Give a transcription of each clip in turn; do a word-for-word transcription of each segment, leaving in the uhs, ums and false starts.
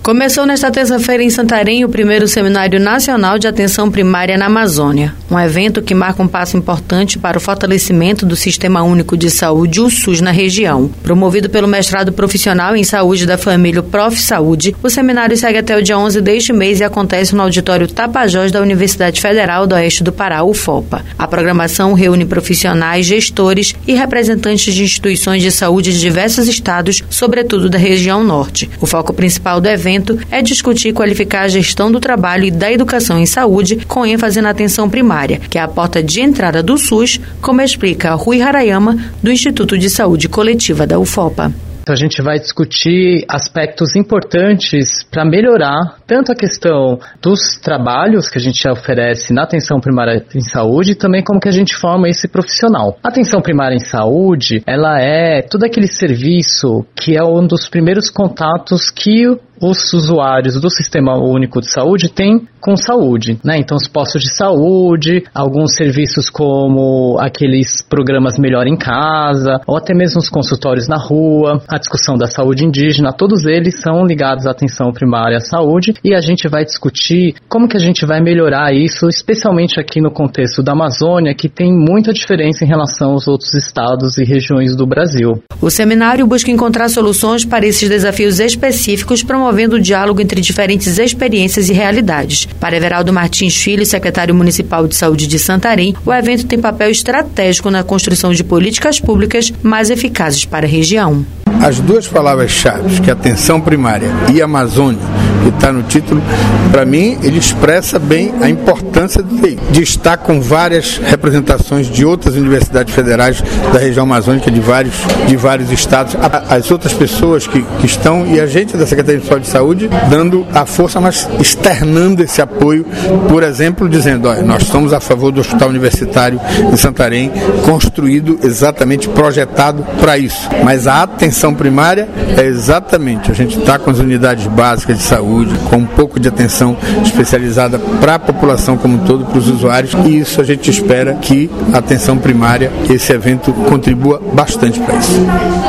Começou nesta terça-feira em Santarém o primeiro Seminário Nacional de Atenção Primária na Amazônia, um evento que marca um passo importante para o fortalecimento do Sistema Único de Saúde, o SUS, na região. Promovido pelo mestrado profissional em Saúde da família Prof Saúde, o seminário segue até o dia onze deste mês e acontece no auditório Tapajós da Universidade Federal do Oeste do Pará, U F O P A. A programação reúne profissionais, gestores e representantes de instituições de saúde de diversos estados, sobretudo da região norte. O foco principal do evento é discutir e qualificar a gestão do trabalho e da educação em saúde, com ênfase na atenção primária, que é a porta de entrada do SUS, como explica Rui Harayama, do Instituto de Saúde Coletiva da U F O P A. Então a gente vai discutir aspectos importantes para melhorar tanto a questão dos trabalhos que a gente oferece na atenção primária em saúde e também como que a gente forma esse profissional. A atenção primária em saúde, ela é todo aquele serviço que é um dos primeiros contatos que os usuários do Sistema Único de Saúde têm com saúde, né? Então, os postos de saúde, alguns serviços como aqueles programas Melhor em Casa, ou até mesmo os consultórios na rua, a discussão da saúde indígena, todos eles são ligados à atenção primária à saúde, e a gente vai discutir como que a gente vai melhorar isso, especialmente aqui no contexto da Amazônia, que tem muita diferença em relação aos outros estados e regiões do Brasil. O seminário busca encontrar soluções para esses desafios específicos, promovendo o diálogo entre diferentes experiências e realidades. Para Everaldo Martins Filho, secretário municipal de saúde de Santarém, o evento tem papel estratégico na construção de políticas públicas mais eficazes para a região. As duas palavras-chave, que é atenção primária e Amazônia, que está no título, para mim, ele expressa bem a importância de estar com várias representações de outras universidades federais da região amazônica, de vários, de vários estados, as outras pessoas que, que estão, e a gente da Secretaria Municipal de Saúde, dando a força, mas externando esse apoio, por exemplo, dizendo, olha, nós estamos a favor do Hospital Universitário de Santarém, construído exatamente, projetado para isso, mas a atenção primária é exatamente, a gente está com as unidades básicas de saúde, com um pouco de atenção especializada para a população como um todo, para os usuários, e isso a gente espera que a atenção primária, esse evento contribua bastante para isso.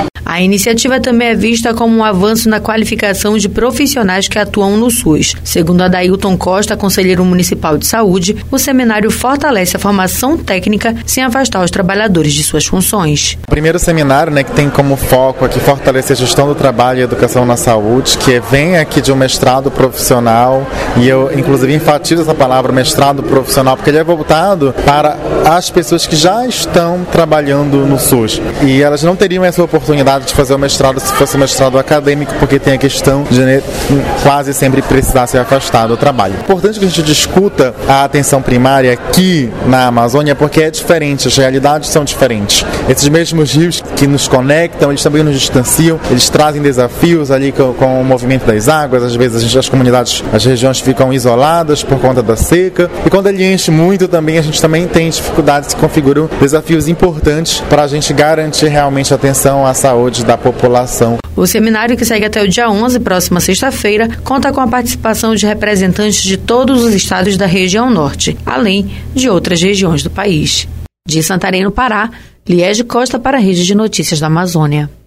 A iniciativa também é vista como um avanço na qualificação de profissionais que atuam no SUS. Segundo Adailton Costa, conselheiro municipal de saúde, o seminário fortalece a formação técnica sem afastar os trabalhadores de suas funções. O primeiro seminário, né, que tem como foco aqui fortalecer a gestão do trabalho e educação na saúde, que vem aqui de um mestrado profissional, e eu inclusive enfatizo essa palavra mestrado profissional, porque ele é voltado para as pessoas que já estão trabalhando no SUS. E elas não teriam essa oportunidade de fazer o mestrado se fosse um mestrado acadêmico, porque tem a questão de quase sempre precisar se afastar do trabalho. É importante que a gente discuta a atenção primária aqui na Amazônia, porque é diferente, as realidades são diferentes. Esses mesmos rios que nos conectam, eles também nos distanciam, eles trazem desafios ali com, com o movimento das águas, às vezes a gente, as comunidades, as regiões ficam isoladas por conta da seca, e quando ele enche muito também, a gente também tem dificuldades que configuram desafios importantes para a gente garantir realmente a atenção à saúde da população. O seminário, que segue até o dia onze, próxima sexta-feira, conta com a participação de representantes de todos os estados da região norte, além de outras regiões do país. De Santarém, no Pará, Liege Costa para a Rede de Notícias da Amazônia.